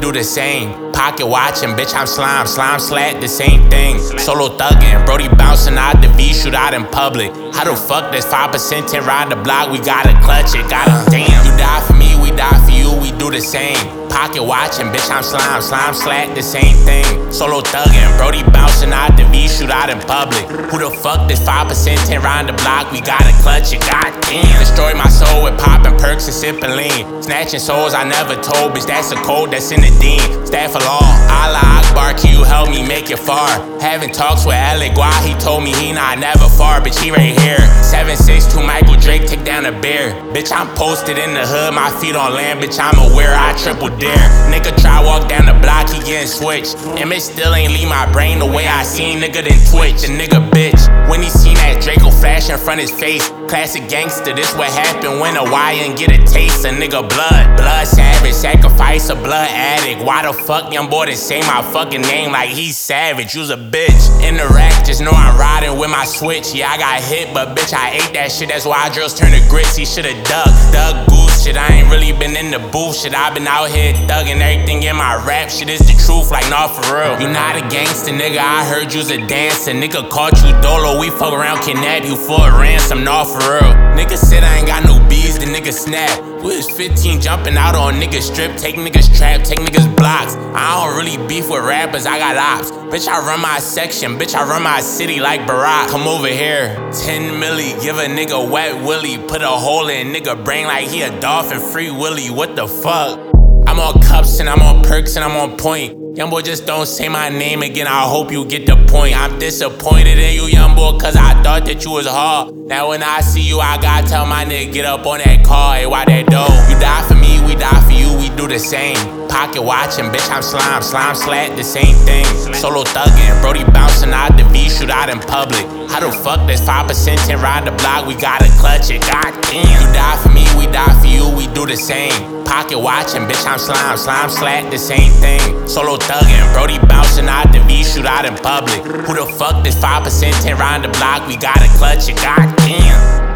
do the same. Pocket watching, bitch, I'm slime slat, the same thing. Solo thuggin', Brody bouncing out the V, shoot out in public. How the fuck there's 5% 10 ride the block? We gotta clutch it, gotta damn. You die for me, we die for you, we do the same. Pocket watching, bitch, I'm slime slat, the same thing. Solo thuggin', Brody bouncing out the V, shoot out in public. Who the fuck this 5% 10 round the block? We gotta clutch it, goddamn. Destroy my soul with poppin' perks and sippin' lean. Snatching souls I never told, bitch, that's a code that's in the dean. Staff of law, Allah Akbar, can you help me make it far? Having talks with Alec Gua, he told me he not never far, bitch, he right here. 762 Michael Drake, take down a bear. Bitch, I'm posted in the hood, my feet on land, bitch, I'm aware, I triple dare. Nigga try walk down the block, he getting switched. Image still ain't leave my brain the way I seen nigga then twitch. A nigga bitch, when he seen that Draco flash in front his face. Classic gangster, this what happen when a YN get a taste of nigga blood savage, sacrifice a blood addict. Why the fuck young boy didn't say my fucking name like he's savage? You's a bitch. In the rack, just know I'm riding with my switch. Yeah, I got hit, but bitch, I ate that shit. That's why drills turn to grits. He should've dug goose shit. I ain't really been in the booth shit. I been out here thugging everything in my rap shit is the truth, like nah for real. You not a gangster, nigga. I heard you's a dancer. Nigga caught you dolo. We fuck around, kidnap you for a ransom, nah for real. Nigga said I ain't got no bees, the nigga snap. We was 15 jumping out on niggas strip, take niggas trap, take niggas blocks. I don't really beef with rappers, I got ops. Bitch, I run my section, bitch, I run my city like Barack. Come over here, 10 milli, give a nigga wet willy. Put a hole in nigga brain like he a dolphin, free willy, what the fuck? I'm on cups and I'm on perks and I'm on point. Young boy, just don't say my name again, I hope you get the point. I'm disappointed in you, young boy, cause I thought that you was hard. Now when I see you, I gotta tell my nigga, get up on that car, hey, why that dough? You die for me, we die for you, we do the same. Pocket watching, bitch, I'm slime slat, the same thing. Solo thuggin', Brody bouncing out the V, shoot out in public. How the fuck there's 5% 10 ride the block? We gotta clutch it, goddamn. You die for me, we die for you, we do the same. Pocket watching, bitch, I'm slime slat, the same thing. Solo thuggin', Brody bouncing out the V, shoot out in public. Who the fuck this 5% 10 round the block? We gotta clutch it, goddamn.